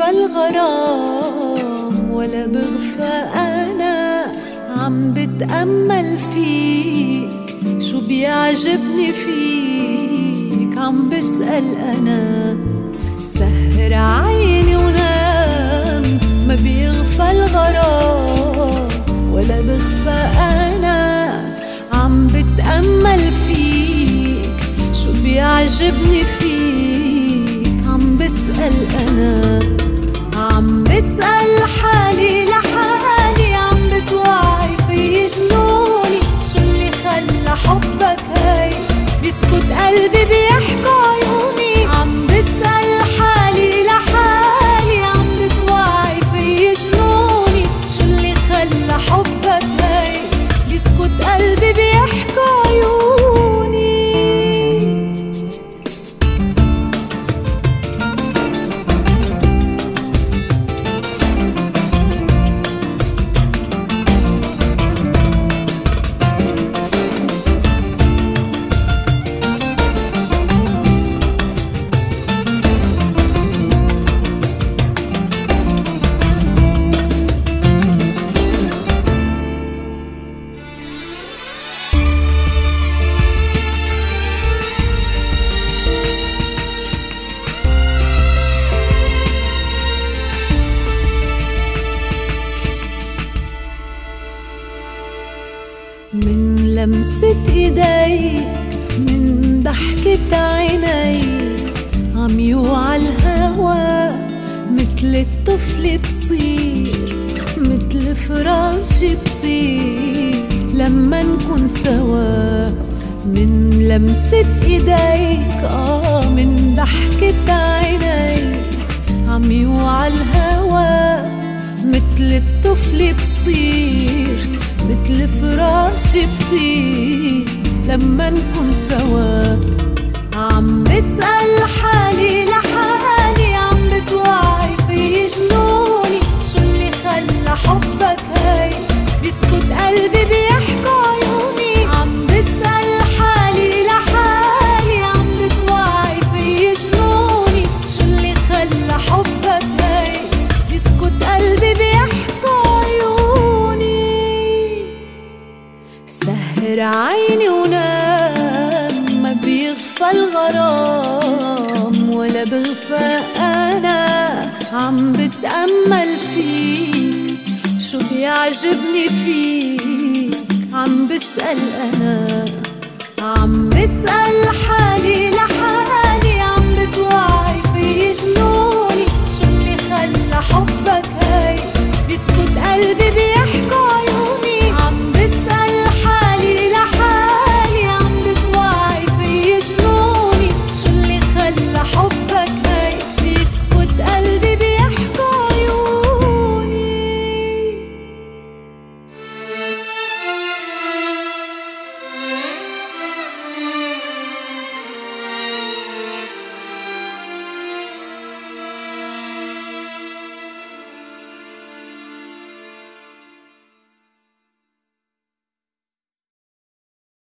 بيغفى الغرام ولا بغفى أنا. عم بتأمل فيك شو بيعجبني فيك، عم بسأل أنا. سهر عيني ونام، ما بيغفى الغرام ولا بغفى أنا. عم بتأمل فيك شو بيعجبني فيك، عم بسأل أنا. عم بسأل حالي لحالي، عم بتوعي في جنوني. شو اللي خلى حبك هاي بيسكت قلبي بيحكوا عيوني. عم بسأل حالي لحالي، عم بتوعي في جنوني. شو اللي خلى حبك هاي بيسكت قلبي بيحكوا عيوني. من لمسة ايديك، من ضحكة عينيك، عم يوعى الهوا متل الطفل بصير، متل فراش بطير لما نكون سوا. من لمسة ايديك من ضحكة عينيك، عم يوعى الهوا متل الطفل بصير، متل فراش بطير لما نكون سوا. عم بسأل حالي لحالي، عم بتوعي في جنوني. شو اللي خلى حبك هاي بيسكت قلبي بيحكوا عيوني. عم بسأل حالي لحالي، عم بتوعي في جنوني. شو اللي خلى حبك هاي بيسكت قلبي بيحكوا عيوني. سهر عيني ونام، ما بيغفى الغرام ولا بغفى أنا. عم بتأمل فيك شو بيعجبني فيك، عم بسأل أنا. عم بسأل حالي لحالي،